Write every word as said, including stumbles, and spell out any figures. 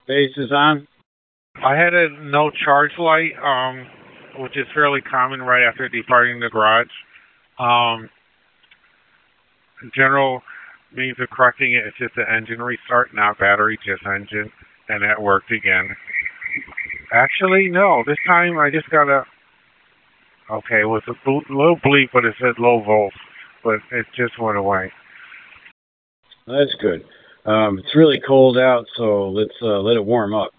base is on? I had a no charge light, um, which is fairly common right after departing the garage. Um, general means of correcting it is just the engine restart, not battery, just engine, and that worked again. Actually, no. This time I just got a. Okay, it was a bl- little bleep, but it said low volts, but it just went away. That's good. Um, it's really cold out, so let's uh, let it warm up.